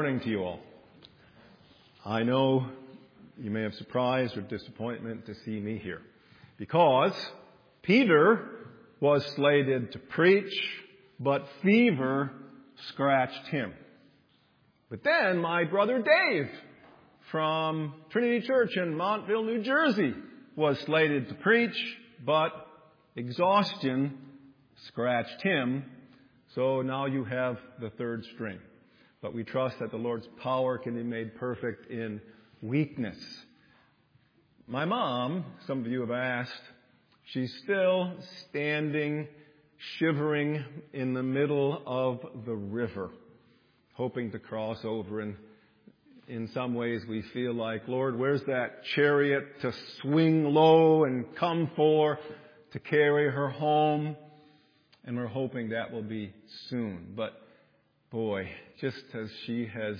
morning to you all. I know you may have surprise or disappointment to see me here, because Peter was slated to preach, but fever scratched him. But then my brother Dave from Trinity Church in Montville, New Jersey, was slated to preach, but exhaustion scratched him. So now you have the third string. But we trust that the Lord's power can be made perfect in weakness. My mom, some of you have asked, she's still standing, shivering in the middle of the river, hoping to cross over. And in some ways we feel like, Lord, where's that chariot to swing low and come for to carry her home? And we're hoping that will be soon. But boy, just as she has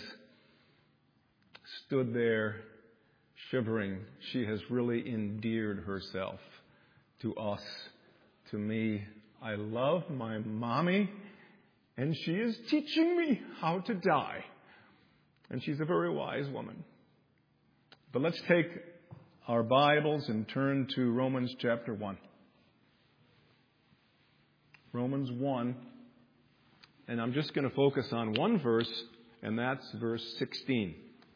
stood there shivering, she has really endeared herself to us, to me. I love my mommy, and she is teaching me how to die. And she's a very wise woman. But let's take our Bibles and turn to Romans chapter 1. Romans 1. And I'm just going to focus on one verse, and that's verse 16.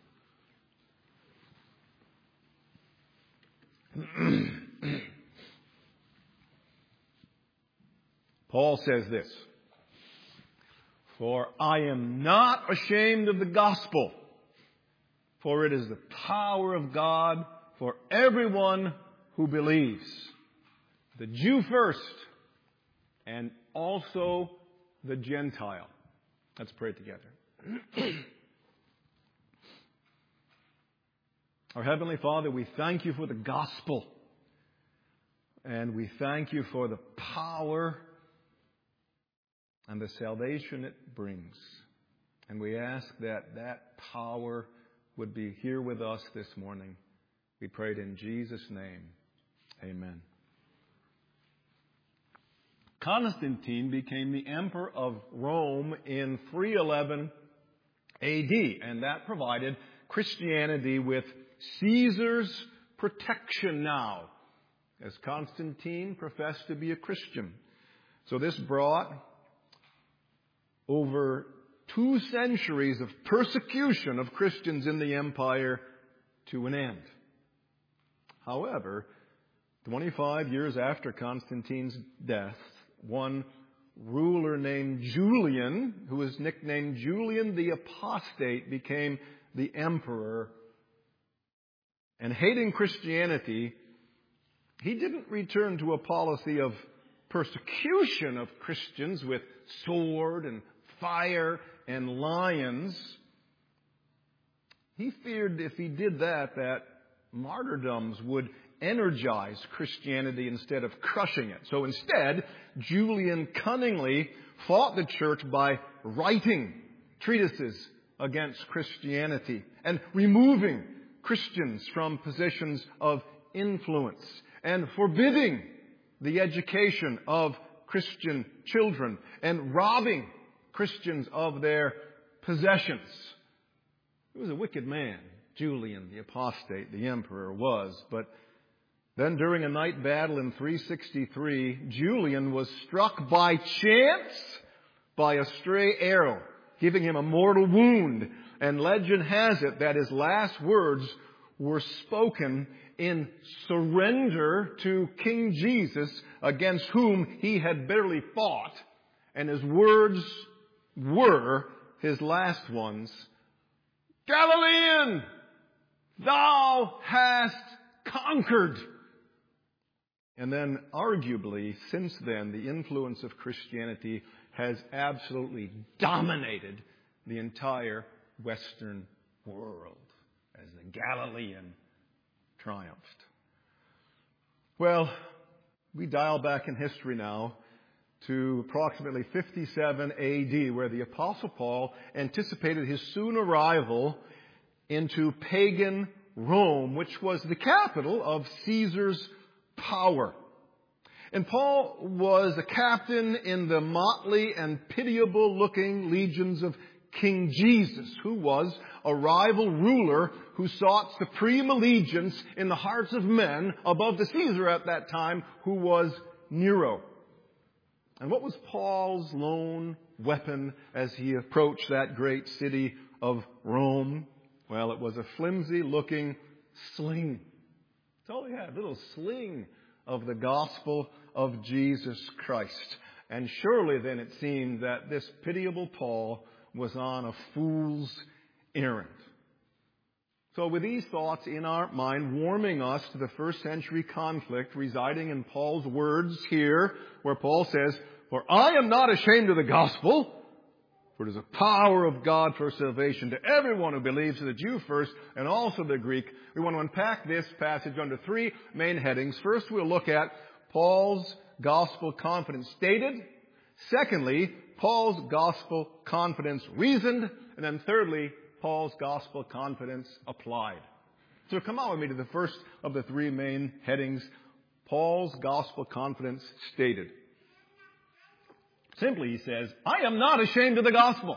Paul says this, "For I am not ashamed of the gospel, for it is the power of God for everyone who believes, the Jew first, and also the Gentile." Let's pray together. Our Heavenly Father, we thank you for the gospel. And we thank you for the power and the salvation it brings. And we ask that that power would be here with us this morning. We pray it in Jesus' name. Amen. Constantine became the emperor of Rome in 311 A.D., and that provided Christianity with Caesar's protection now, as Constantine professed to be a Christian. So this brought over 2 centuries of persecution of Christians in the empire to an end. However, 25 years after Constantine's death, one ruler named Julian, who was nicknamed Julian the Apostate, became the emperor. And hating Christianity, he didn't return to a policy of persecution of Christians with sword and fire and lions. He feared if he did that, that martyrdoms would energize Christianity instead of crushing it. So instead, Julian cunningly fought the church by writing treatises against Christianity and removing Christians from positions of influence and forbidding the education of Christian children and robbing Christians of their possessions. He was a wicked man, Julian the Apostate, the emperor was. But then during a night battle in 363, Julian was struck by chance by a stray arrow, giving him a mortal wound. And legend has it that his last words were spoken in surrender to King Jesus, against whom he had bitterly fought. And his words were, his last ones, "Galilean, thou hast conquered." And then, arguably, since then, the influence of Christianity has absolutely dominated the entire Western world as the Galilean triumphed. Well, we dial back in history now to approximately 57 A.D., where the Apostle Paul anticipated his soon arrival into pagan Rome, which was the capital of Caesar's power. And Paul was a captain in the motley and pitiable-looking legions of King Jesus, who was a rival ruler who sought supreme allegiance in the hearts of men above the Caesar at that time, who was Nero. And what was Paul's lone weapon as he approached that great city of Rome? Well, it was a flimsy-looking sling. That's all he had, a little sling of the gospel of Jesus Christ. And surely then it seemed that this pitiable Paul was on a fool's errand. So with these thoughts in our mind, warming us to the first century conflict residing in Paul's words here, where Paul says, "For I am not ashamed of the gospel, for it is a power of God for salvation to everyone who believes, to the Jew first and also the Greek." We want to unpack this passage under three main headings. First, we'll look at Paul's gospel confidence stated. Secondly, Paul's gospel confidence reasoned. And then thirdly, Paul's gospel confidence applied. So come on with me to the first of the three main headings, Paul's gospel confidence stated. Simply, he says, "I am not ashamed of the gospel."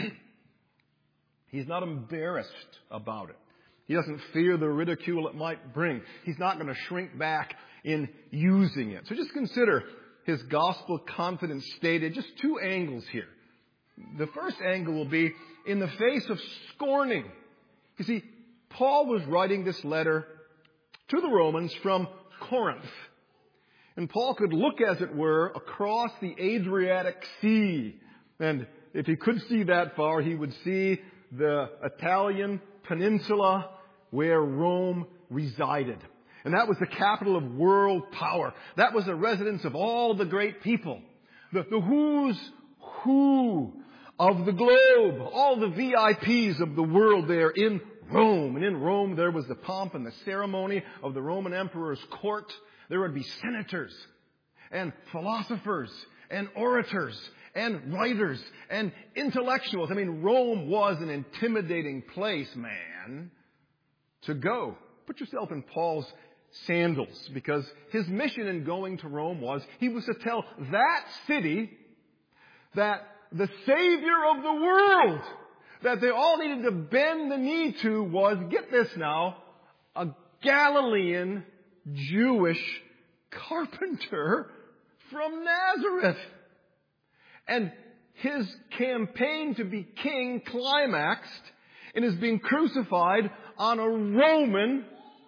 He's not embarrassed about it. He doesn't fear the ridicule it might bring. He's not going to shrink back in using it. So just consider his gospel confidence stated. Just two angles here. The first angle will be in the face of scorning. You see, Paul was writing this letter to the Romans from Corinth. And Paul could look, as it were, across the Adriatic Sea. And if he could see that far, he would see the Italian peninsula where Rome resided. And that was the capital of world power. That was the residence of all the great people. The who's who of the globe. All the VIPs of the world there in Rome. And in Rome there was the pomp and the ceremony of the Roman emperor's court. There would be senators and philosophers and orators and writers and intellectuals. I mean, Rome was an intimidating place, man, to go. Put yourself in Paul's sandals, because his mission in going to Rome was he was to tell that city that the Savior of the world that they all needed to bend the knee to was, get this now, a Galilean Jewish carpenter from Nazareth. And his campaign to be king climaxed in his being crucified on a Roman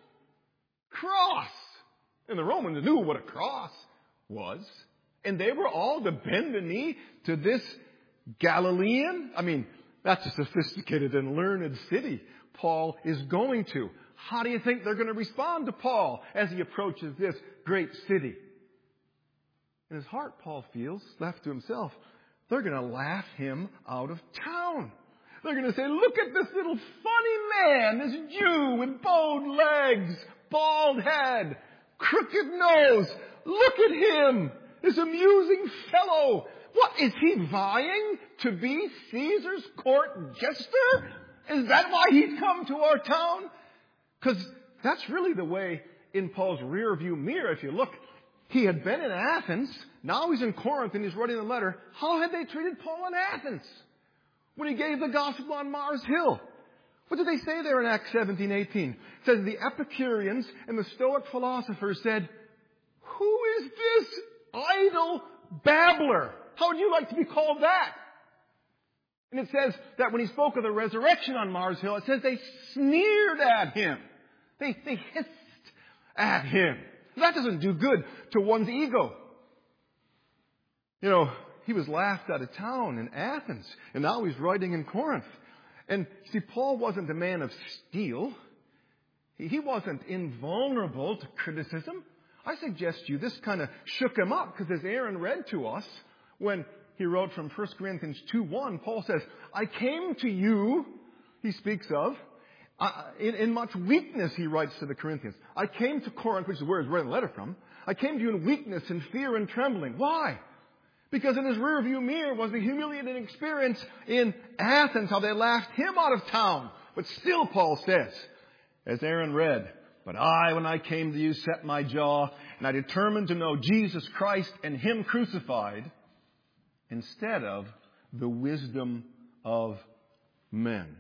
cross. And the Romans knew what a cross was. And they were all to bend the knee to this Galilean. I mean, that's a sophisticated and learned city Paul is going to. How do you think they're going to respond to Paul as he approaches this great city? In his heart, Paul feels, left to himself, they're going to laugh him out of town. They're going to say, look at this little funny man, this Jew with bowed legs, bald head, crooked nose. Look at him, this amusing fellow. What, is he vying to be Caesar's court jester? Is that why he's come to our town? Because that's really the way in Paul's rear view mirror. If you look, he had been in Athens. Now he's in Corinth and he's writing a letter. How had they treated Paul in Athens when he gave the gospel on Mars Hill? What did they say there in Acts 17:18? It says the Epicureans and the Stoic philosophers said, who is this idle babbler? How would you like to be called that? And it says that when he spoke of the resurrection on Mars Hill, it says they sneered at him. They hissed at him. That doesn't do good to one's ego. You know, he was laughed out of town in Athens, and now he's writing in Corinth. And see, Paul wasn't a man of steel. He wasn't invulnerable to criticism. I suggest to you this kind of shook him up, because as Aaron read to us, when he wrote from 1 Corinthians 2:1, Paul says, I came to you, he speaks of, in much weakness, he writes to the Corinthians. I came to Corinth, which is where he's writing the letter from. I came to you in weakness and fear and trembling. Why? Because in his rearview mirror was the humiliating experience in Athens, how they laughed him out of town. But still, Paul says, as Aaron read, but I, when I came to you, set my jaw, and I determined to know Jesus Christ and Him crucified instead of the wisdom of men.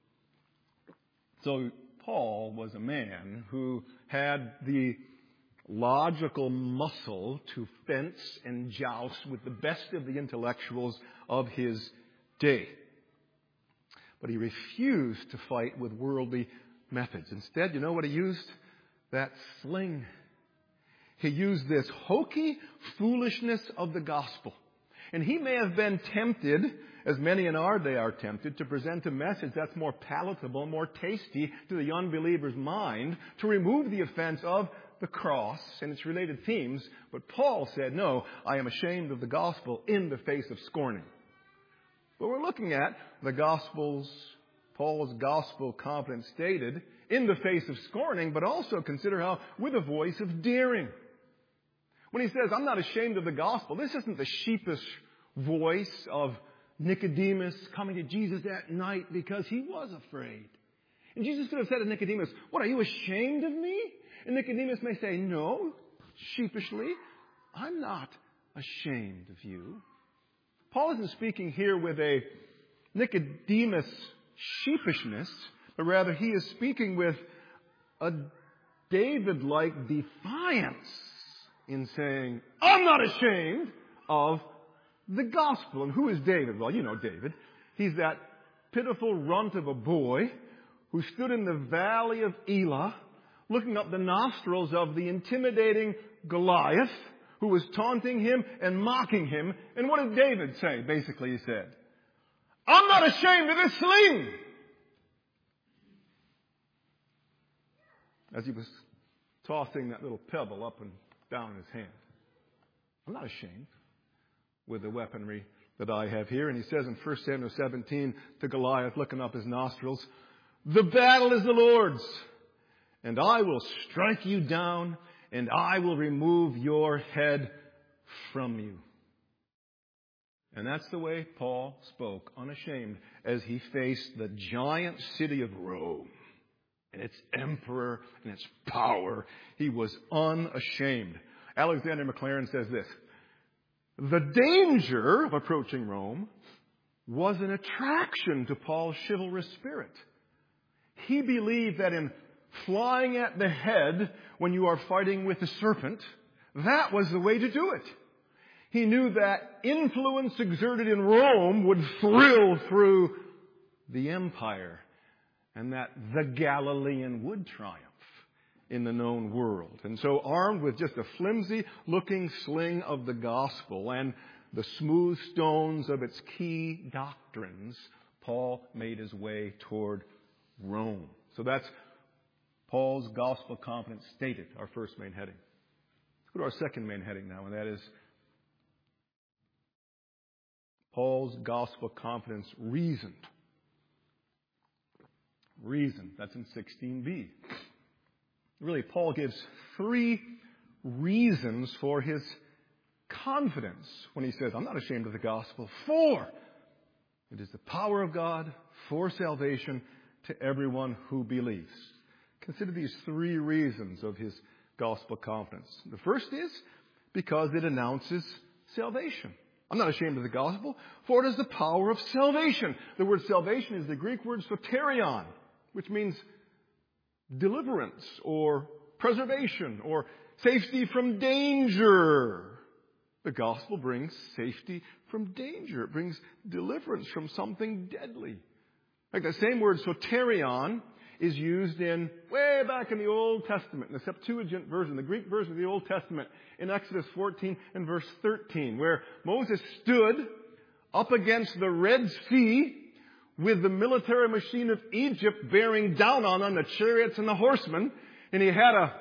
So Paul was a man who had the logical muscle to fence and joust with the best of the intellectuals of his day. But he refused to fight with worldly methods. Instead, you know what he used? That sling. He used this hokey foolishness of the gospel. And he may have been tempted, as many in our day are tempted, to present a message that's more palatable, more tasty to the unbeliever's mind, to remove the offense of the cross and its related themes. But Paul said, no, I am ashamed of the gospel in the face of scorning. But we're looking at the Gospels, Paul's gospel confidence stated in the face of scorning, but also consider how with a voice of daring. When he says, I'm not ashamed of the gospel, this isn't the sheepish voice of Nicodemus coming to Jesus at night because he was afraid. And Jesus could have said to Nicodemus, what, are you ashamed of me? And Nicodemus may say, no, sheepishly, I'm not ashamed of you. Paul isn't speaking here with a Nicodemus sheepishness, but rather he is speaking with a David-like defiance in saying, I'm not ashamed of the gospel. And who is David? Well, you know David. He's that pitiful runt of a boy who stood in the valley of Elah looking up the nostrils of the intimidating Goliath, who was taunting him and mocking him. And what did David say? Basically, he said, I'm not ashamed of this sling. As he was tossing that little pebble up and down in his hand. I'm not ashamed with the weaponry that I have here. And he says in 1 Samuel 17 to Goliath, looking up his nostrils, the battle is the Lord's, and I will strike you down, and I will remove your head from you. And that's the way Paul spoke, unashamed, as he faced the giant city of Rome and its emperor and its power. He was unashamed. Alexander Maclaren says this, the danger of approaching Rome was an attraction to Paul's chivalrous spirit. He believed that in flying at the head when you are fighting with the serpent, that was the way to do it. He knew that influence exerted in Rome would thrill through the empire and that the Galilean would triumph in the known world. And so armed with just a flimsy-looking sling of the gospel and the smooth stones of its key doctrines, Paul made his way toward Rome. So that's Paul's gospel confidence stated, our first main heading. Let's go to our second main heading now, and that is Paul's gospel confidence reasoned. Reason, that's in 16b. Really, Paul gives 3 reasons for his confidence when he says, I'm not ashamed of the gospel, for it is the power of God for salvation to everyone who believes. Consider these 3 reasons of his gospel confidence. The first is because it announces salvation. I'm not ashamed of the gospel, for it is the power of salvation. The word salvation is the Greek word soterion, which means deliverance or preservation or safety from danger. The gospel brings safety from danger. It brings deliverance from something deadly. Like the same word soterion is used way back in the Old Testament, in the Septuagint version, the Greek version of the Old Testament, in Exodus 14 and verse 13, where Moses stood up against the Red Sea with the military machine of Egypt bearing down on them, the chariots and the horsemen, and he had a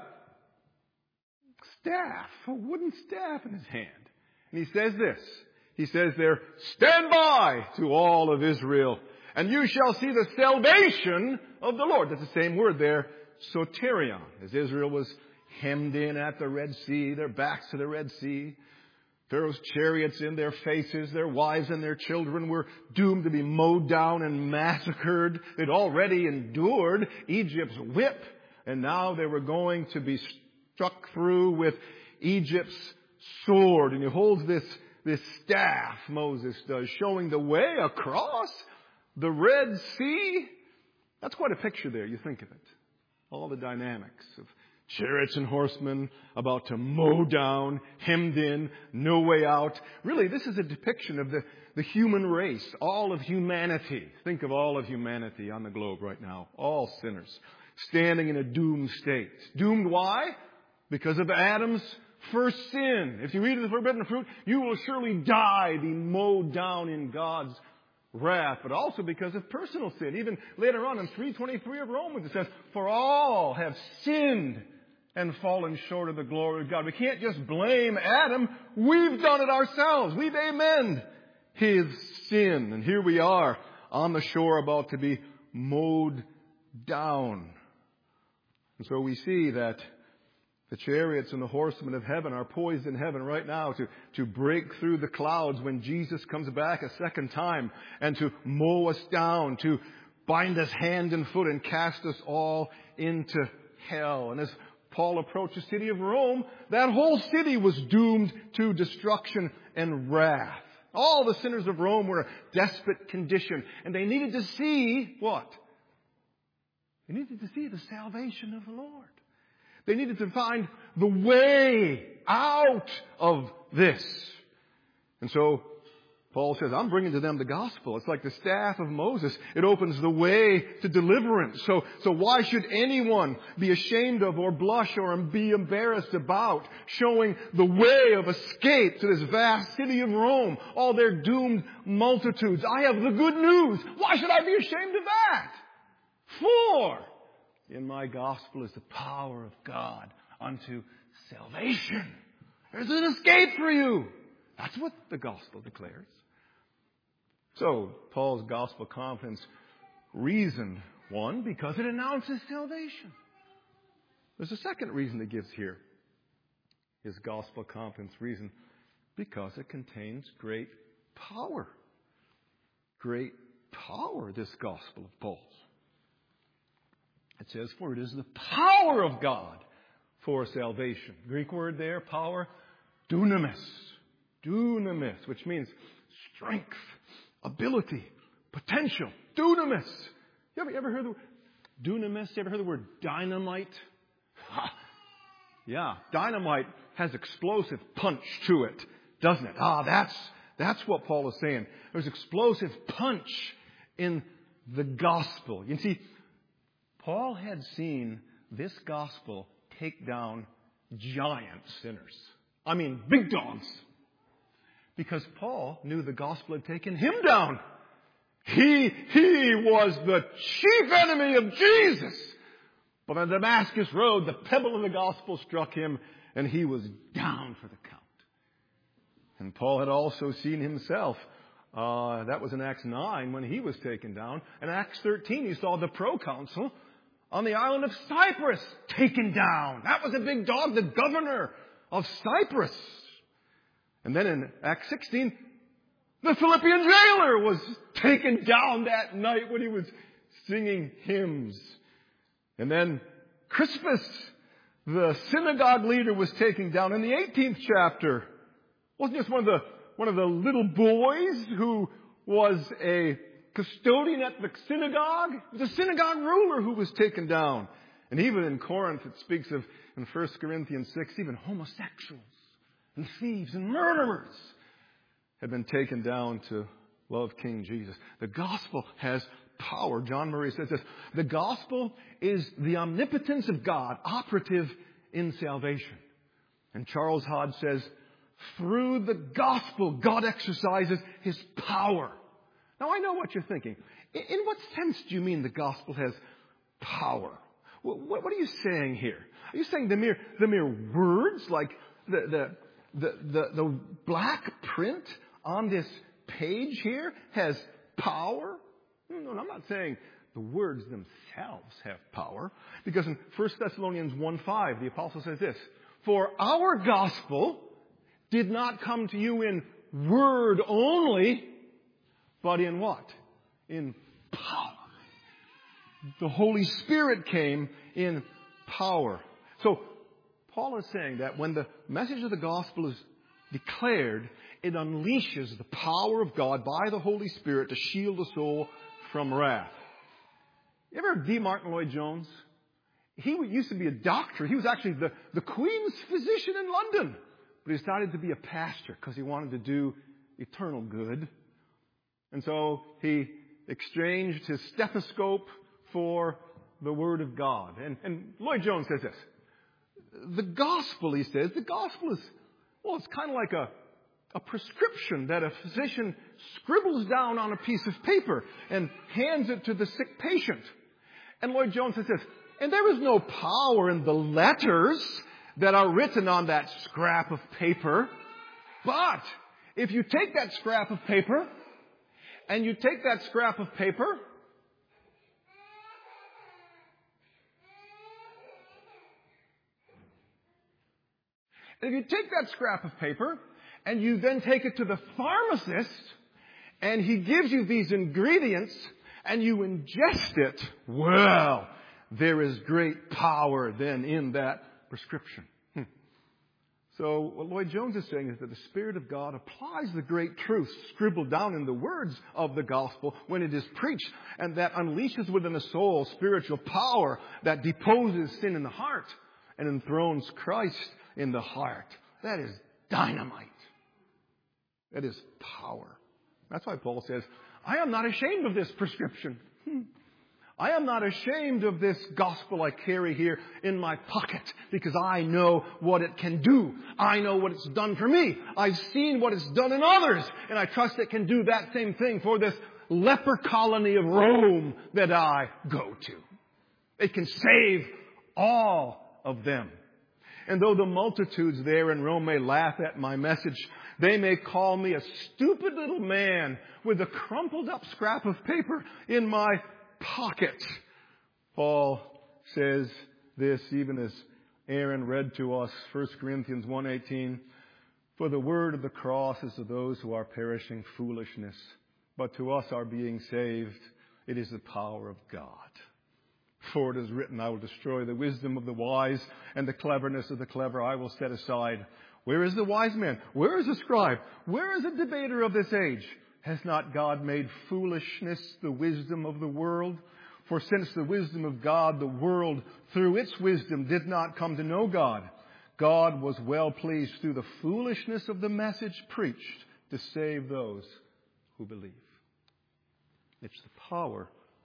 wooden staff in his hand. And he says this, he says there, stand by to all of Israel, and you shall see the salvation of the Lord. That's the same word there, soterion. As Israel was hemmed in at the Red Sea, their backs to the Red Sea, Pharaoh's chariots in their faces, their wives and their children were doomed to be mowed down and massacred. They'd already endured Egypt's whip, and now they were going to be struck through with Egypt's sword. And he holds this staff, Moses does, showing the way across The Red Sea, that's quite a picture there. You think of it. All the dynamics of chariots and horsemen about to mow down, hemmed in, no way out. Really, this is a depiction of the human race, all of humanity. Think of all of humanity on the globe right now. All sinners, standing in a doomed state. Doomed why? Because of Adam's first sin. If you eat of the forbidden fruit, you will surely die, be mowed down in God's wrath, but also because of personal sin. Even later on in 3:23 of Romans, it says, "For all have sinned and fallen short of the glory of God." We can't just blame Adam. We've done it ourselves. We've amended his sin. And here we are on the shore about to be mowed down. And so we see that the chariots and the horsemen of heaven are poised in heaven right now to break through the clouds when Jesus comes back a second time and to mow us down, to bind us hand and foot and cast us all into hell. And as Paul approached the city of Rome, that whole city was doomed to destruction and wrath. All the sinners of Rome were in a desperate condition, and they needed to see what? They needed to see the salvation of the Lord. They needed to find the way out of this. And so Paul says, I'm bringing to them the gospel. It's like the staff of Moses. It opens the way to deliverance. So why should anyone be ashamed of or blush or be embarrassed about showing the way of escape to this vast city of Rome, all their doomed multitudes? I have the good news. Why should I be ashamed of that? For in my gospel is the power of God unto salvation. There's an escape for you. That's what the gospel declares. So, Paul's gospel confidence reason, one, because it announces salvation. There's a second reason it gives here. His gospel confidence reason, because it contains great power. Great power, this gospel of Paul's. It says, for it is the power of God for salvation. Greek word there, power, dunamis. Dunamis, which means strength, ability, potential. Dunamis. You ever heard the word dunamis? You ever heard the word dynamite? Ha. Yeah, dynamite has explosive punch to it, doesn't it? That's what Paul is saying. There's explosive punch in the gospel. You see, Paul had seen this gospel take down giant sinners. I mean, big dogs. Because Paul knew the gospel had taken him down. He was the chief enemy of Jesus. But on the Damascus Road, the pebble of the gospel struck him, and he was down for the count. And Paul had also seen himself. That was in Acts 9 when he was taken down. In Acts 13, he saw the proconsul on the island of Cyprus taken down. That was a big dog, the governor of Cyprus. And then in Acts 16, the Philippian jailer was taken down that night when he was singing hymns. And then Crispus, the synagogue leader, was taken down in the 18th chapter. Wasn't just one of the little boys who was a custodian at the synagogue? It was a synagogue ruler who was taken down. And even in Corinth, it speaks of, in 1 Corinthians 6, even homosexuals and thieves and murderers had been taken down to love King Jesus. The gospel has power. John Murray says this, the gospel is the omnipotence of God operative in salvation. And Charles Hodge says, through the gospel, God exercises his power. Now, I know what you're thinking. In what sense do you mean the gospel has power? What are you saying here? Are you saying the mere words, like the black print on this page here has power? No, I'm not saying the words themselves have power. Because in 1 Thessalonians 1:5, the apostle says this, for our gospel did not come to you in word only, but in what? In power. The Holy Spirit came in power. So Paul is saying that when the message of the gospel is declared, it unleashes the power of God by the Holy Spirit to shield the soul from wrath. You ever heard of D. Martin Lloyd-Jones? He used to be a doctor. He was actually the Queen's physician in London. But he decided to be a pastor because he wanted to do eternal good. And so he exchanged his stethoscope for the Word of God. And Lloyd-Jones says this. The gospel, he says, the gospel is, well, it's kind of like a prescription that a physician scribbles down on a piece of paper and hands it to the sick patient. And Lloyd-Jones says this, and there is no power in the letters that are written on that scrap of paper. But if you take that scrap of paper and you take that scrap of paper and you then take it to the pharmacist and he gives you these ingredients and you ingest it, well, there is great power then in that prescription. So what Lloyd-Jones is saying is that the Spirit of God applies the great truths scribbled down in the words of the gospel when it is preached, and that unleashes within the soul spiritual power that deposes sin in the heart and enthrones Christ in the heart. That is dynamite. That is power. That's why Paul says, I am not ashamed of this prescription. I am not ashamed of this gospel I carry here in my pocket because I know what it can do. I know what it's done for me. I've seen what it's done in others, and I trust it can do that same thing for this leper colony of Rome that I go to. It can save all of them. And though the multitudes there in Rome may laugh at my message, they may call me a stupid little man with a crumpled up scrap of paper in my pocket. Paul says this, even as Aaron read to us, 1 Corinthians 1:18, for the word of the cross is to those who are perishing foolishness, but to us are being saved, it is the power of God. For it is written, I will destroy the wisdom of the wise, and the cleverness of the clever I will set aside. Where is the wise man? Where is the scribe? Where is the debater of this age? Has not God made foolishness the wisdom of the world? For since the wisdom of God, the world, through its wisdom, did not come to know God, God was well pleased through the foolishness of the message preached to save those who believe. It's the power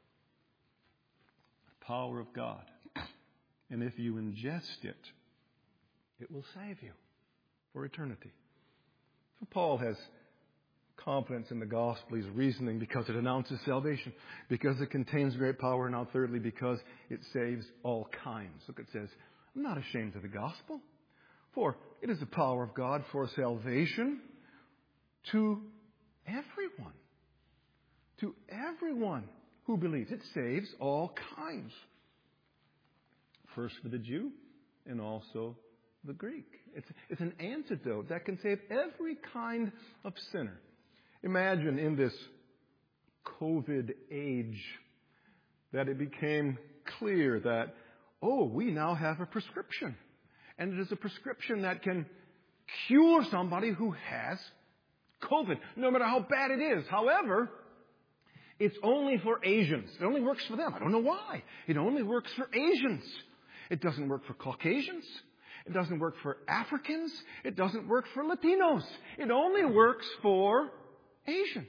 of God. And if you ingest it, it will save you for eternity. So Paul has confidence in the gospel. He's reasoning because it announces salvation, because it contains great power, and now thirdly, because it saves all kinds. Look, it says, I'm not ashamed of the gospel, for it is the power of God for salvation to everyone. To everyone who believes. It saves all kinds. First for the Jew and also the Greek. It's an antidote that can save every kind of sinner. Imagine in this COVID age that it became clear that, we now have a prescription. And it is a prescription that can cure somebody who has COVID, no matter how bad it is. However, it's only for Asians. It only works for them. I don't know why. It only works for Asians. It doesn't work for Caucasians. It doesn't work for Africans. It doesn't work for Latinos. It only works for Asians.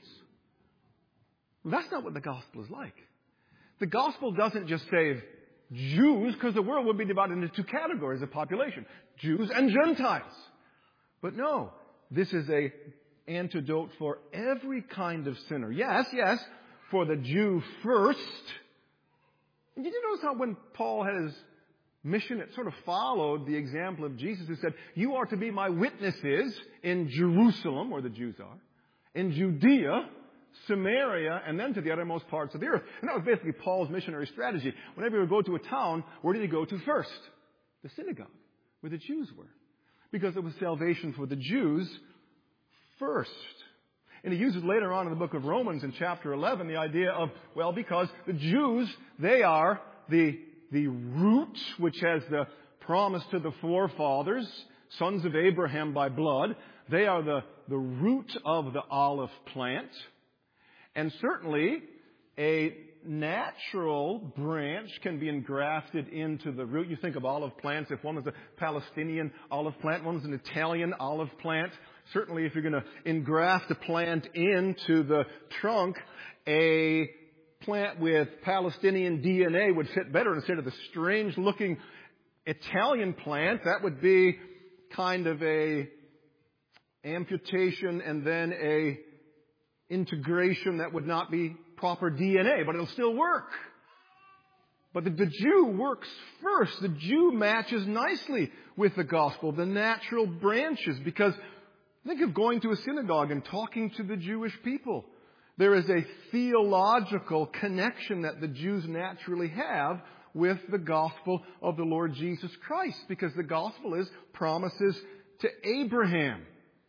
That's not what the gospel is like. The gospel doesn't just save Jews, because the world would be divided into two categories of population, Jews and Gentiles. But no, this is an antidote for every kind of sinner. Yes, for the Jew first. And did you notice how when Paul had his mission, it sort of followed the example of Jesus, who said, you are to be my witnesses in Jerusalem, where the Jews are, in Judea, Samaria, and then to the uttermost parts of the earth. And that was basically Paul's missionary strategy. Whenever he would go to a town, where did he go to first? The synagogue, where the Jews were. Because it was salvation for the Jews first. And he uses later on in the book of Romans in chapter 11 the idea of, because the Jews, they are the root which has the promise to the forefathers, sons of Abraham by blood. They are the root of the olive plant. And certainly, a natural branch can be engrafted into the root. You think of olive plants. If one was a Palestinian olive plant, one was an Italian olive plant. Certainly if you're going to engraft a plant into the trunk, a plant with Palestinian DNA would fit better instead of the strange-looking Italian plant. That would be kind of a amputation and then a integration that would not be proper DNA, but it'll still work. But the Jew works first. The Jew matches nicely with the gospel, the natural branches, because think of going to a synagogue and talking to the Jewish people. There is a theological connection that the Jews naturally have with the gospel of the Lord Jesus Christ, because the gospel is promises to Abraham.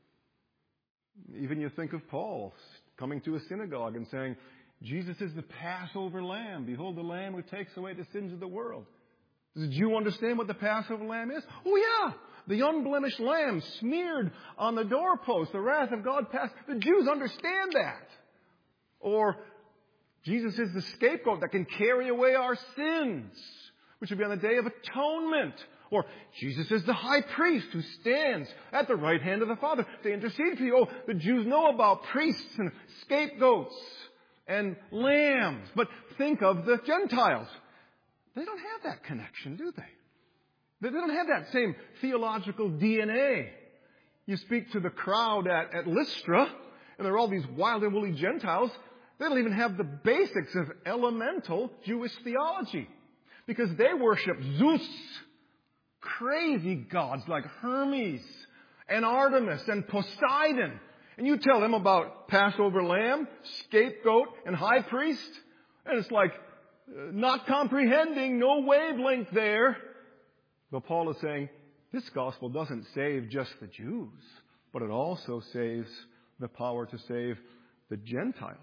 Even you think of Paul coming to a synagogue and saying, Jesus is the Passover lamb. Behold the lamb who takes away the sins of the world. Does the Jew understand what the Passover lamb is? Oh yeah! The unblemished lamb smeared on the doorpost, the wrath of God passed. The Jews understand that. Or Jesus is the scapegoat that can carry away our sins, which will be on the Day of Atonement. Or Jesus is the high priest who stands at the right hand of the Father to intercede for you. Oh, the Jews know about priests and scapegoats and lambs. But think of the Gentiles. They don't have that connection, do they? They don't have that same theological DNA. You speak to the crowd at Lystra, and there are all these wild and woolly Gentiles. They don't even have the basics of elemental Jewish theology, because they worship Zeus, crazy gods like Hermes and Artemis and Poseidon. And you tell them about Passover lamb, scapegoat, and high priest, and it's like not comprehending, no wavelength there. But Paul is saying this gospel doesn't save just the Jews, but it also saves the power to save the Gentiles.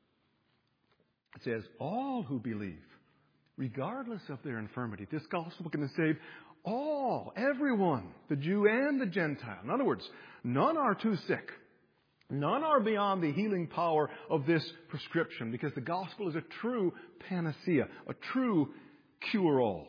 It says all who believe, regardless of their infirmity. This gospel can save all, everyone, the Jew and the Gentile. In other words, none are too sick. None are beyond the healing power of this prescription, because the gospel is a true panacea, a true cure-all.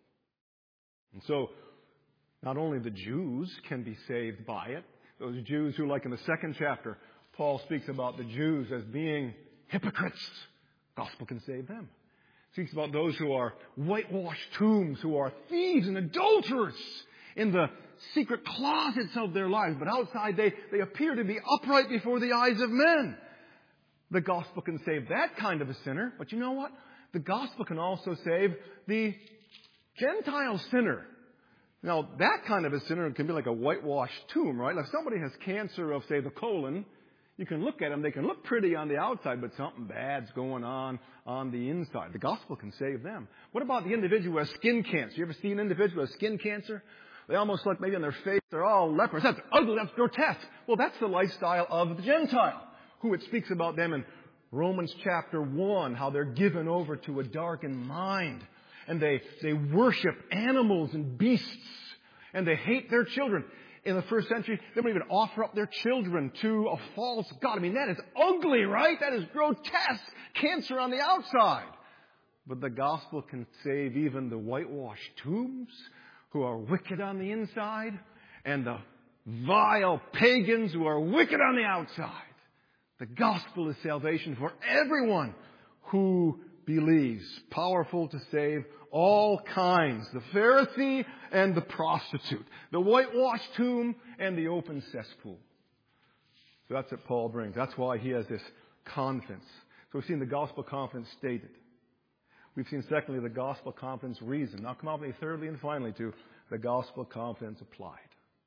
And so, not only the Jews can be saved by it, those Jews who, like in the second chapter, Paul speaks about the Jews as being hypocrites. Gospel can save them. Speaks about those who are whitewashed tombs, who are thieves and adulterers in the secret closets of their lives. But outside they appear to be upright before the eyes of men. The gospel can save that kind of a sinner. But you know what? The gospel can also save the Gentile sinner. Now, that kind of a sinner can be like a whitewashed tomb, right? If somebody has cancer of, say, the colon, you can look at them. They can look pretty on the outside, but something bad's going on the inside. The gospel can save them. What about the individual who has skin cancer? You ever see an individual who has skin cancer? They almost look maybe on their face, they're all leprous. That's ugly, that's grotesque. Well, that's the lifestyle of the Gentile, who it speaks about them in Romans chapter 1, how they're given over to a darkened mind. And they worship animals and beasts. And they hate their children. In the first century, they wouldn't even offer up their children to a false god. I mean, that is ugly, right? That is grotesque. Cancer on the outside. But the gospel can save even the whitewashed tombs who are wicked on the inside, and the vile pagans who are wicked on the outside. The gospel is salvation for everyone who believes. Powerful to save all kinds. The Pharisee and the prostitute. The whitewashed tomb and the open cesspool. So that's what Paul brings. That's why he has this confidence. So we've seen the gospel confidence stated. We've seen, secondly, the gospel confidence reason. Now come on with me, thirdly and finally, to the gospel confidence applied.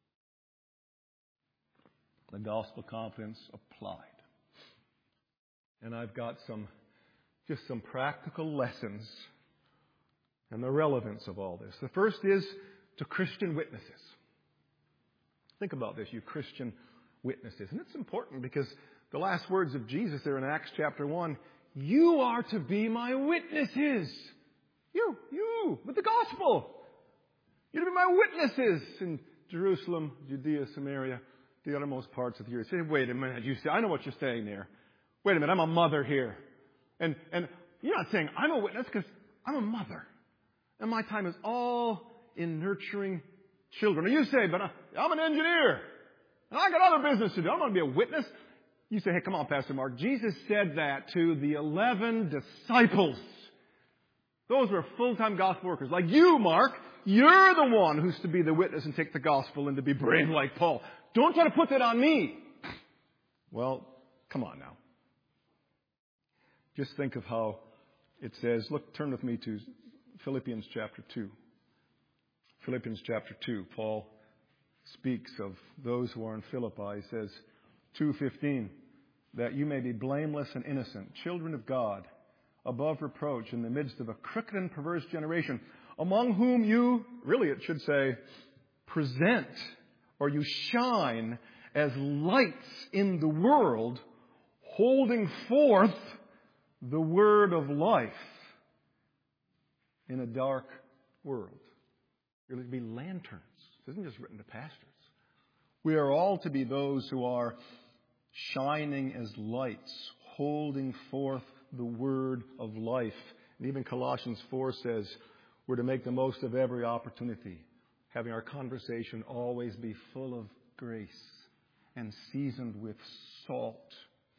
The gospel confidence applied. And I've got some practical lessons and the relevance of all this. The first is to Christian witnesses. Think about this, you Christian witnesses. And it's important because the last words of Jesus there in Acts chapter 1, you are to be my witnesses. You, with the gospel. You're to be my witnesses in Jerusalem, Judea, Samaria, the uttermost parts of the earth. Say, wait a minute, I know what you're saying there. Wait a minute, I'm a mother here. And you're not saying I'm a witness because I'm a mother. And my time is all in nurturing children. Or you say, but I'm an engineer. And I got other business to do. I don't want to be a witness. You say, hey, come on, Pastor Mark. Jesus said that to the 11 disciples. Those were full-time gospel workers. Like you, Mark, you're the one who's to be the witness and take the gospel and to be brave like Paul. Don't try to put that on me. Well, come on now. Just think of how it says, look, turn with me to Philippians chapter 2. Philippians chapter 2, Paul speaks of those who are in Philippi. He says, 2:15, that you may be blameless and innocent, children of God, above reproach in the midst of a crooked and perverse generation, among whom you, really it should say, present, or you shine as lights in the world, holding forth the word of life in a dark world. You're to be lanterns. This isn't just written to pastors. We are all to be those who are shining as lights, holding forth the word of life. And even Colossians 4 says we're to make the most of every opportunity, having our conversation always be full of grace and seasoned with salt.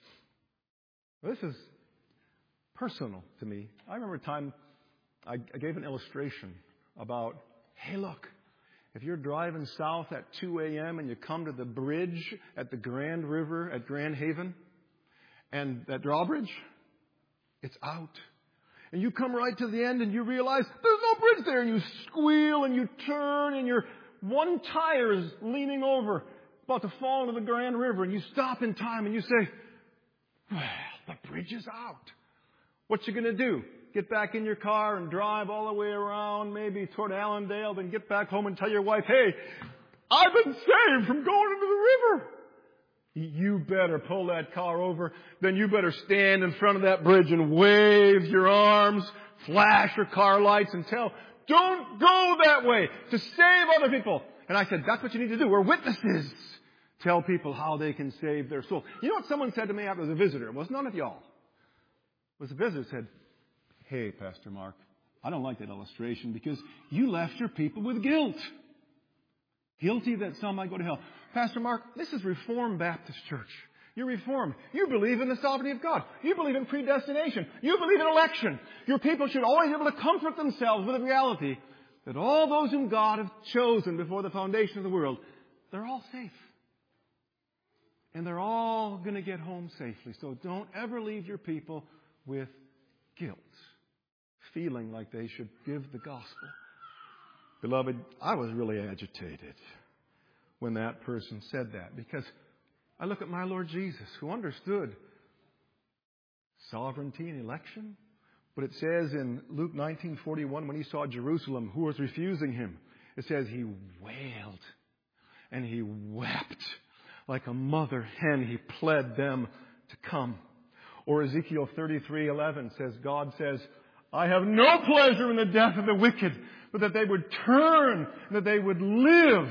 This is personal to me. I remember a time I gave an illustration about, hey, look, if you're driving south at 2 a.m. and you come to the bridge at the Grand River at Grand Haven, and that drawbridge, it's out. And you come right to the end and you realize there's no bridge there. And you squeal and you turn and your one tire is leaning over, about to fall into the Grand River. And you stop in time and you say, well, the bridge is out. What you going to do? Get back in your car and drive all the way around, maybe toward Allendale, then get back home and tell your wife, hey, I've been saved from going into the river. You better pull that car over. Then you better stand in front of that bridge and wave your arms, flash your car lights and tell, don't go that way to save other people. And I said, that's what you need to do. We're witnesses. Tell people how they can save their soul. You know what someone said to me after I was a visitor? It was none of y'all. It was a visitor who said, hey, Pastor Mark, I don't like that illustration because you left your people with guilt. Guilty that some might go to hell. Pastor Mark, this is Reformed Baptist Church. You're Reformed. You believe in the sovereignty of God. You believe in predestination. You believe in election. Your people should always be able to comfort themselves with the reality that all those whom God has chosen before the foundation of the world, they're all safe. And they're all going to get home safely. So don't ever leave your people with guilt, feeling like they should give the gospel. Beloved, I was really agitated when that person said that because I look at my Lord Jesus who understood sovereignty and election. But it says in Luke 19:41 when he saw Jerusalem who was refusing him, it says he wailed and he wept like a mother hen. He pled them to come. Or Ezekiel 33:11 says, God says, I have no pleasure in the death of the wicked, but that they would turn, that they would live.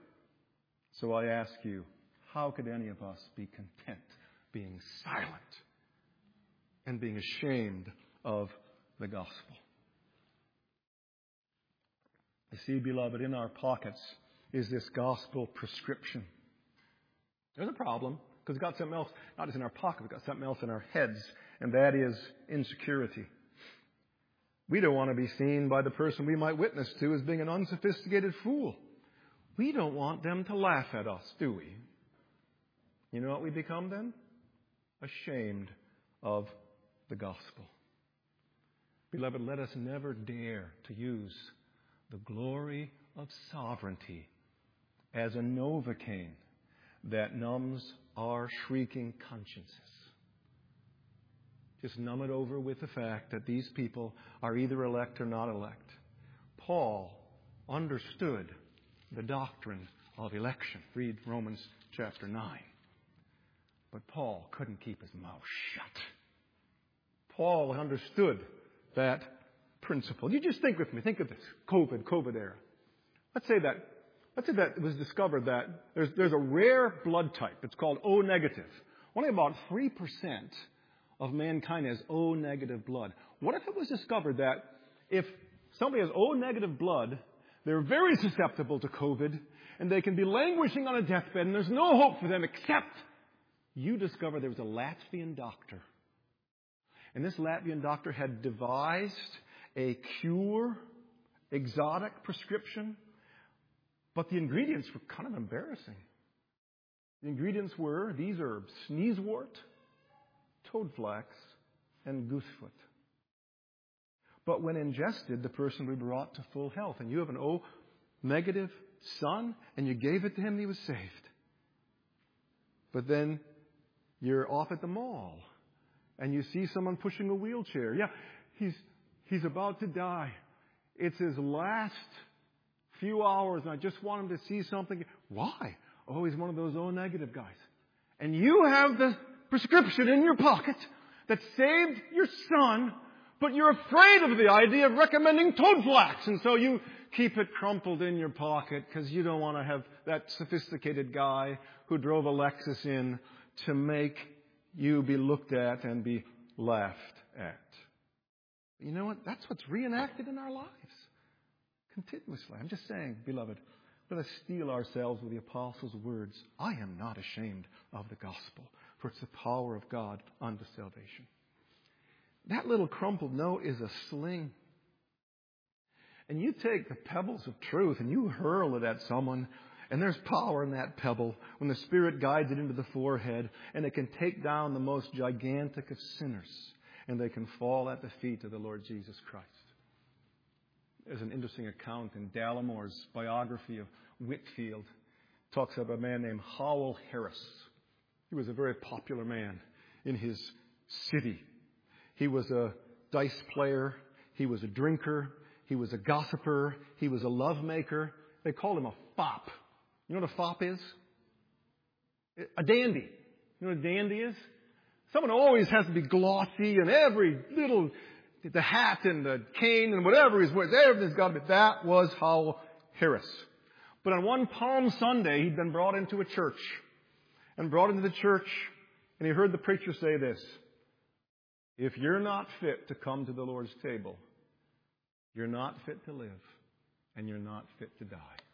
So I ask you, how could any of us be content being silent and being ashamed of the gospel? You see, beloved, in our pockets is this gospel prescription. There's a problem, because we've got something else, not just in our pocket, we've got something else in our heads, and that is insecurity. We don't want to be seen by the person we might witness to as being an unsophisticated fool. We don't want them to laugh at us, do we? You know what we become then? Ashamed of the gospel. Beloved, let us never dare to use the glory of sovereignty as a Novocaine that numbs our shrieking consciences. Just numb it over with the fact that these people are either elect or not elect. Paul understood the doctrine of election. Read Romans chapter 9. But Paul couldn't keep his mouth shut. Paul understood that principle. You just think with me. Think of this. COVID era. Let's say that it was discovered that there's a rare blood type. It's called O negative. Only about 3% of mankind has O-negative blood. What if it was discovered that if somebody has O-negative blood, they're very susceptible to COVID, and they can be languishing on a deathbed, and there's no hope for them except you discover there was a Latvian doctor. And this Latvian doctor had devised a cure, exotic prescription, but the ingredients were kind of embarrassing. The ingredients were these herbs: sneezewort, toadflax, and goosefoot. But when ingested, the person would be brought to full health. And you have an O-negative son, and you gave it to him, and he was saved. But then you're off at the mall, and you see someone pushing a wheelchair. Yeah, he's about to die. It's his last few hours, and I just want him to see something. Why? Oh, he's one of those O-negative guys. And you have the prescription in your pocket that saved your son, but you're afraid of the idea of recommending toadflax, and so you keep it crumpled in your pocket because you don't want to have that sophisticated guy who drove a Lexus in to make you be looked at and be laughed at. You know what? That's what's reenacted in our lives continuously. I'm just saying, beloved, let us steel ourselves with the apostles' words. I am not ashamed of the gospel, for it's the power of God unto salvation. That little crumpled note is a sling. And you take the pebbles of truth and you hurl it at someone, and there's power in that pebble when the Spirit guides it into the forehead, and it can take down the most gigantic of sinners, and they can fall at the feet of the Lord Jesus Christ. There's an interesting account in Dallamore's biography of Whitefield. It talks about a man named Howell Harris. He was a very popular man in his city. He was a dice player. He was a drinker. He was a gossiper. He was a lovemaker. They called him a fop. You know what a fop is? A dandy. You know what a dandy is? Someone always has to be glossy, and every little, the hat and the cane and whatever he's wearing, everything's got to be. That was Howell Harris. But on one Palm Sunday, he'd been brought into a church. And brought into the church, and he heard the preacher say this: if you're not fit to come to the Lord's table, you're not fit to live, and you're not fit to die.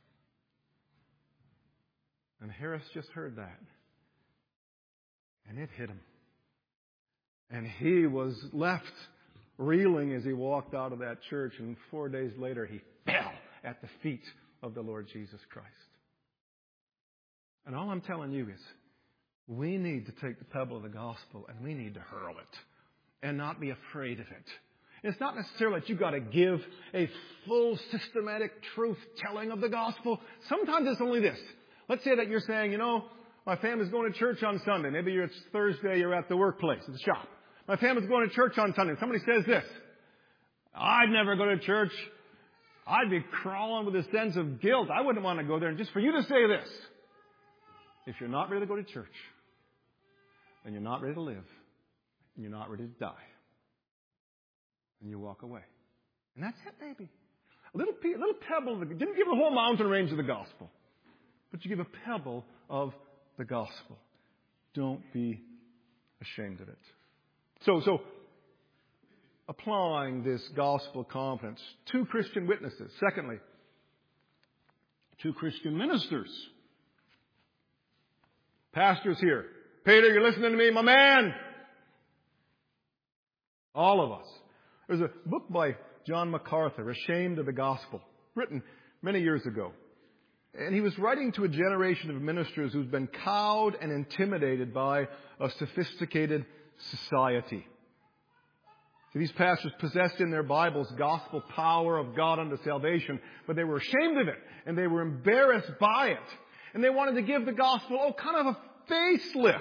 And Harris just heard that. And it hit him. And he was left reeling as he walked out of that church. And 4 days later, he fell at the feet of the Lord Jesus Christ. And all I'm telling you is, we need to take the pebble of the gospel and we need to hurl it and not be afraid of it. It's not necessarily that you've got to give a full systematic truth telling of the gospel. Sometimes it's only this. Let's say that you're saying, you know, my family's going to church on Sunday. Maybe it's Thursday, you're at the workplace, at the shop. My family's going to church on Sunday. Somebody says this: I'd never go to church. I'd be crawling with a sense of guilt. I wouldn't want to go there. And just for you to say this: if you're not ready to go to church, then you're not ready to live, and you're not ready to die. And you walk away. And that's it, baby. A little pebble. Didn't give the whole mountain range of the gospel, but you give a pebble of the gospel. Don't be ashamed of it. So applying this gospel confidence. 2 Christian witnesses. Secondly, 2 Christian ministers. Pastors here. Peter, you're listening to me, my man. All of us. There's a book by John MacArthur, Ashamed of the Gospel, written many years ago. And he was writing to a generation of ministers who's been cowed and intimidated by a sophisticated society. See, these pastors possessed in their Bibles gospel power of God unto salvation, but they were ashamed of it, and they were embarrassed by it. And they wanted to give the gospel, kind of a facelift.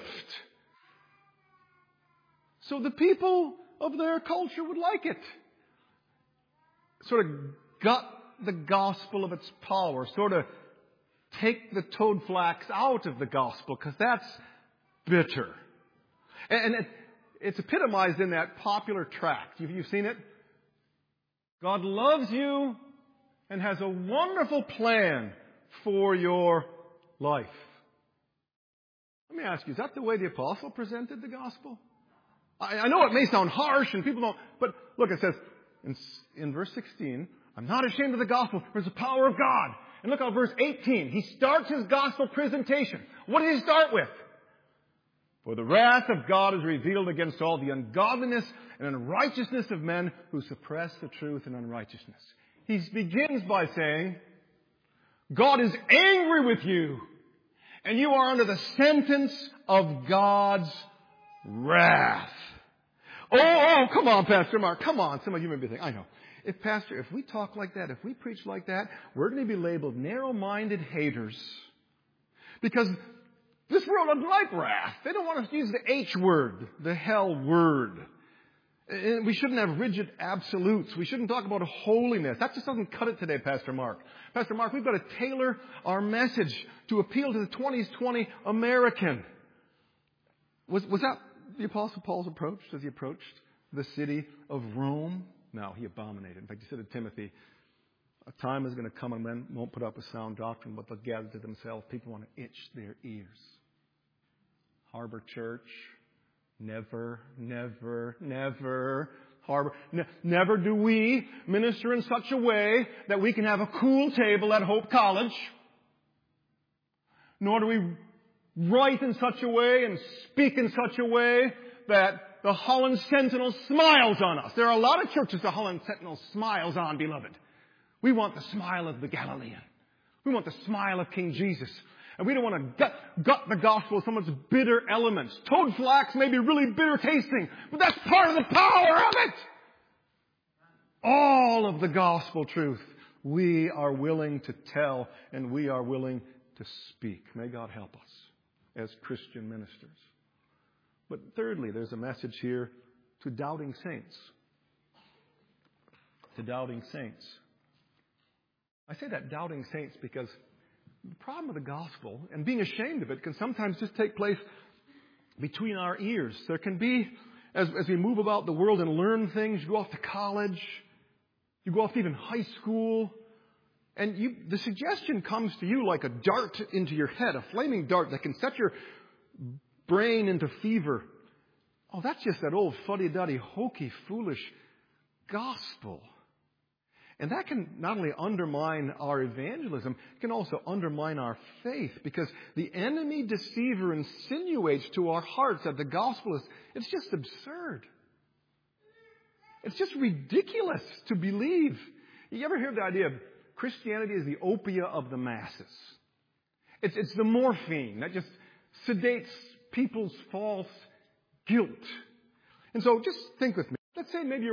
So the people of their culture would like it. Sort of gut the gospel of its power. Sort of take the toadflax out of the gospel, because that's bitter. And it's epitomized in that popular tract. You've seen it? God loves you and has a wonderful plan for your life. Let me ask you, is that the way the apostle presented the gospel? I know it may sound harsh and people don't, but look, it says in verse 16, I'm not ashamed of the gospel. There's the power of God. And look at verse 18. He starts his gospel presentation. What does he start with? For the wrath of God is revealed against all the ungodliness and unrighteousness of men who suppress the truth in unrighteousness. He begins by saying, God is angry with you, and you are under the sentence of God's wrath. Oh, come on, Pastor Mark. Come on. Some of you may be thinking, I know. If we talk like that, if we preach like that, we're going to be labeled narrow-minded haters. Because this world doesn't like wrath. They don't want us to use the H word, the hell word. And we shouldn't have rigid absolutes. We shouldn't talk about holiness. That just doesn't cut it today, Pastor Mark. Pastor Mark, we've got to tailor our message to appeal to the 2020 American. Was that the Apostle Paul's approach as he approached the city of Rome? No, he abominated. In fact, he said to Timothy, a time is going to come when men won't put up a sound doctrine, but they'll gather to themselves. People want to itch their ears. Harbor Church, never do we minister in such a way that we can have a cool table at Hope College. Nor do we write in such a way and speak in such a way that the Holland Sentinel smiles on us. There are a lot of churches the Holland Sentinel smiles on, beloved. We want the smile of the Galilean. We want the smile of King Jesus. And we don't want to gut the gospel with some of its bitter elements. Toad flax may be really bitter tasting, but that's part of the power of it. All of the gospel truth we are willing to tell and we are willing to speak. May God help us as Christian ministers. But thirdly, there's a message here to doubting saints. To doubting saints. I say that doubting saints because the problem with the gospel and being ashamed of it can sometimes just take place between our ears. There can be, as we move about the world and learn things, you go off to college, you go off to even high school, and the suggestion comes to you like a dart into your head, a flaming dart that can set your brain into fever. Oh, that's just that old fuddy-duddy, hokey, foolish gospel. And that can not only undermine our evangelism, it can also undermine our faith, because the enemy deceiver insinuates to our hearts that the gospel it's just absurd. It's just ridiculous to believe. You ever hear the idea of Christianity is the opiate of the masses? It's the morphine that just sedates people's false guilt. And so just think with me. Let's say maybe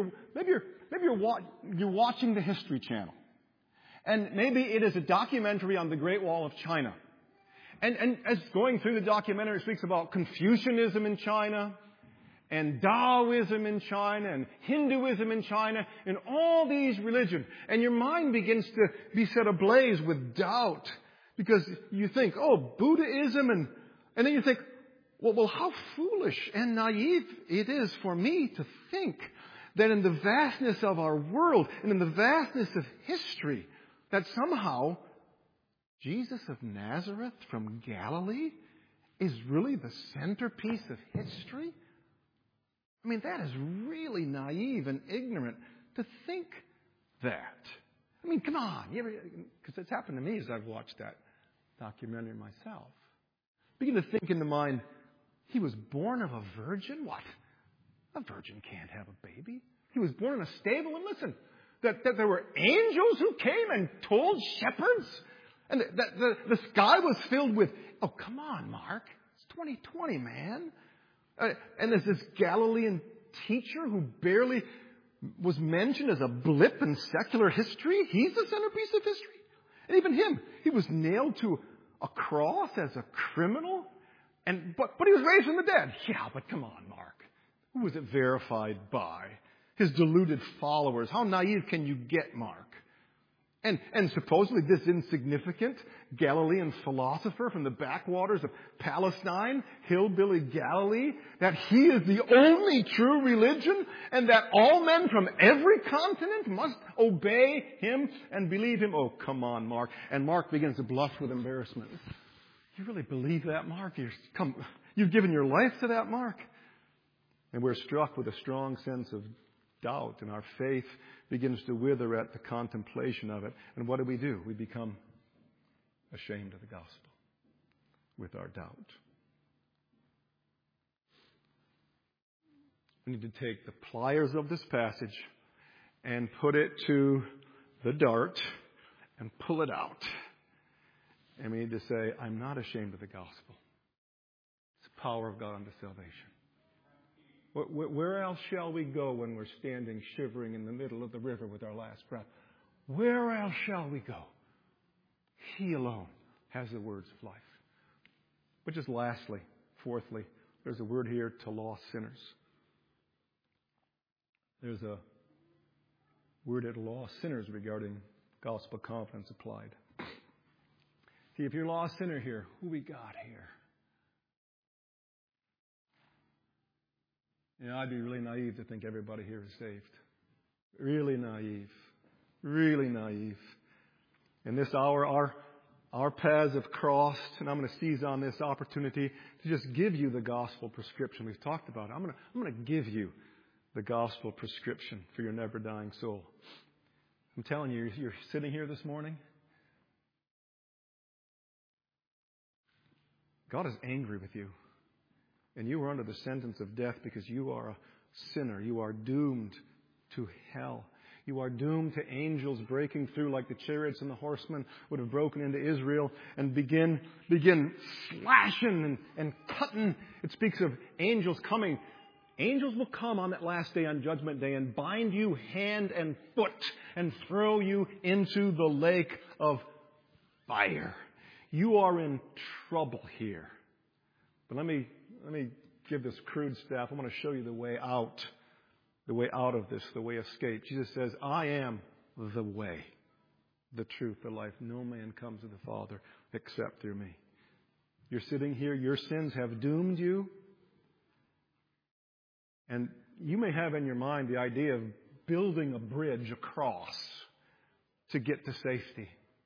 you're watching the History Channel. And maybe it is a documentary on the Great Wall of China. And as going through the documentary, it speaks about Confucianism in China, and Taoism in China, and Hinduism in China, and all these religions. And your mind begins to be set ablaze with doubt, because you think, oh, Buddhism, and then you think, well, how foolish and naive it is for me to think that in the vastness of our world and in the vastness of history, that somehow Jesus of Nazareth from Galilee is really the centerpiece of history? I mean, that is really naive and ignorant to think that. I mean, come on. Because it's happened to me as I've watched that documentary myself. Begin to think in the mind, he was born of a virgin? What? A virgin can't have a baby. He was born in a stable. And listen, that there were angels who came and told shepherds. And that the sky was filled with, oh, come on, Mark. It's 2020, man. And there's this Galilean teacher who barely was mentioned as a blip in secular history. He's the centerpiece of history. And even him, he was nailed to a cross as a criminal. But he was raised from the dead. Yeah, but come on, Mark. Who was it verified by? His deluded followers. How naive can you get, Mark? And supposedly this insignificant Galilean philosopher from the backwaters of Palestine, hillbilly Galilee, that he is the only true religion and that all men from every continent must obey him and believe him. Oh, come on, Mark. And Mark begins to blush with embarrassment. You really believe that, Mark? You've given your life to that, Mark? And we're struck with a strong sense of doubt, and our faith begins to wither at the contemplation of it. And what do? We become ashamed of the gospel with our doubt. We need to take the pliers of this passage and put it to the dart and pull it out. And we need to say, I'm not ashamed of the gospel. It's the power of God unto salvation. Where else shall we go when we're standing shivering in the middle of the river with our last breath? Where else shall we go? He alone has the words of life. But just lastly, fourthly, there's a word here to lost sinners. There's a word at lost sinners regarding gospel confidence applied. See, if you're a lost sinner here, who we got here? I'd be really naive to think everybody here is saved. Really naive. Really naive. In this hour, our paths have crossed, and I'm going to seize on this opportunity to just give you the gospel prescription we've talked about. I'm going to give you the gospel prescription for your never-dying soul. I'm telling you, you're sitting here this morning. God is angry with you. And you are under the sentence of death because you are a sinner. You are doomed to hell. You are doomed to angels breaking through like the chariots and the horsemen would have broken into Israel and begin slashing and cutting. It speaks of angels coming. Angels will come on that last day, on Judgment Day, and bind you hand and foot and throw you into the lake of fire. You are in trouble here. But let me give this crude stuff. I want to show you the way out of this, the way of escape. Jesus says, I am the way, the truth, the life. No man comes to the Father except through me. You're sitting here. Your sins have doomed you. And you may have in your mind the idea of building a bridge across to get to safety.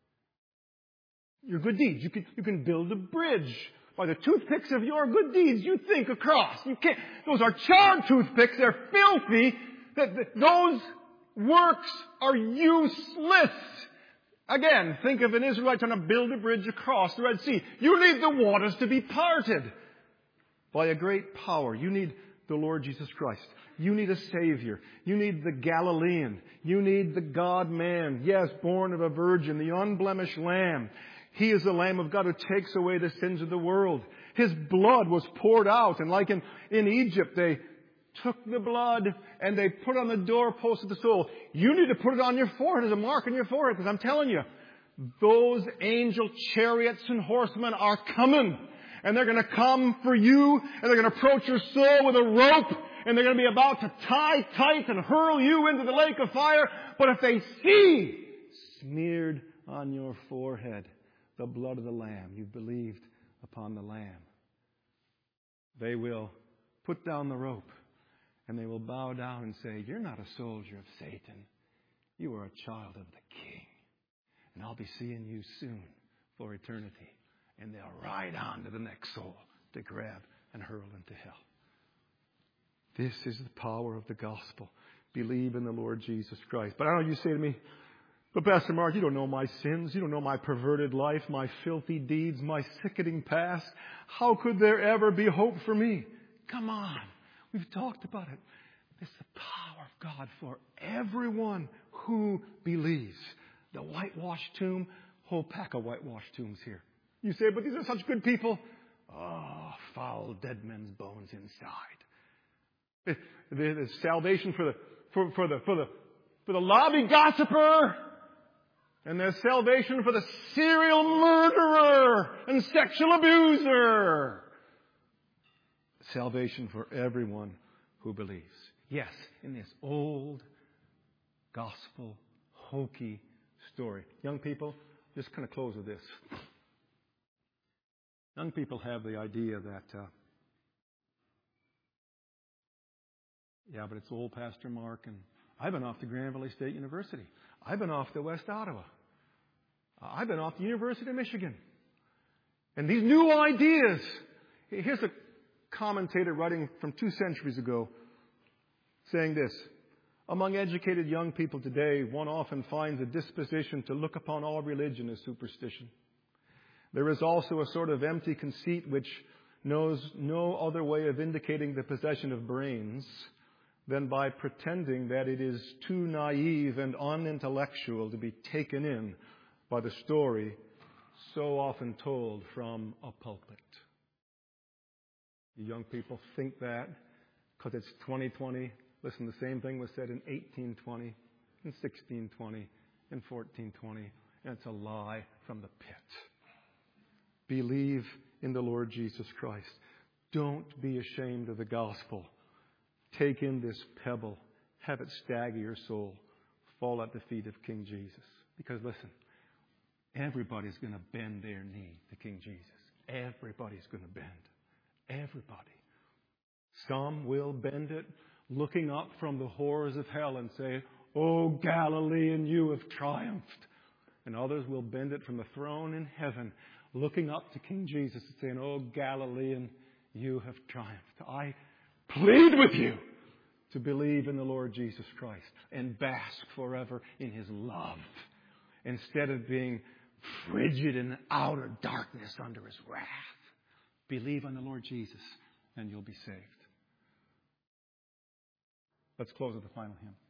Your good deeds. You can build a bridge. By the toothpicks of your good deeds, you think across. You can't. Those are charred toothpicks. They're filthy. Those works are useless. Again, think of an Israelite trying to build a bridge across the Red Sea. You need the waters to be parted by a great power. You need the Lord Jesus Christ. You need a Savior. You need the Galilean. You need the God-man. Yes, born of a virgin, the unblemished Lamb. He is the Lamb of God who takes away the sins of the world. His blood was poured out. And like in Egypt, they took the blood and they put it on the doorpost of the soul. You need to put it on your forehead as a mark on your forehead. Because I'm telling you, those angel chariots and horsemen are coming. And they're going to come for you. And they're going to approach your soul with a rope. And they're going to be about to tie tight and hurl you into the lake of fire. But if they see smeared on your forehead the blood of the Lamb, you've believed upon the Lamb, they will put down the rope and they will bow down and say, you're not a soldier of Satan. You are a child of the King. And I'll be seeing you soon for eternity. And they'll ride on to the next soul to grab and hurl into hell. This is the power of the gospel. Believe in the Lord Jesus Christ. But I know you say to me, but Pastor Mark, you don't know my sins. You don't know my perverted life, my filthy deeds, my sickening past. How could there ever be hope for me? Come on. We've talked about it. It's the power of God for everyone who believes. The whitewashed tomb, whole pack of whitewashed tombs here. You say, but these are such good people. Oh, foul dead men's bones inside. There's salvation for the lobby gossiper. And there's salvation for the serial murderer and sexual abuser. Salvation for everyone who believes. Yes, in this old gospel, hokey story. Young people, just kind of close with this. Young people have the idea that, but it's old Pastor Mark, and I've been off to Grand Valley State University. I've been off to West Ottawa. I've been off to the University of Michigan. And these new ideas, here's a commentator writing from 2 centuries ago, saying this: among educated young people today, one often finds a disposition to look upon all religion as superstition. There is also a sort of empty conceit which knows no other way of indicating the possession of brains than by pretending that it is too naive and unintellectual to be taken in by the story so often told from a pulpit. You young people think that because it's 2020. Listen, the same thing was said in 1820, in 1620, in 1420, and it's a lie from the pit. Believe in the Lord Jesus Christ. Don't be ashamed of the gospel. Take in this pebble. Have it stagger your soul. Fall at the feet of King Jesus. Because listen, everybody's going to bend their knee to King Jesus. Everybody's going to bend. Everybody. Some will bend it looking up from the horrors of hell and say, "O Galilean, you have triumphed." And others will bend it from the throne in heaven, looking up to King Jesus and saying, "O Galilean, you have triumphed." I plead with you to believe in the Lord Jesus Christ and bask forever in His love, instead of being frigid in outer darkness under His wrath. Believe on the Lord Jesus and you'll be saved. Let's close with the final hymn.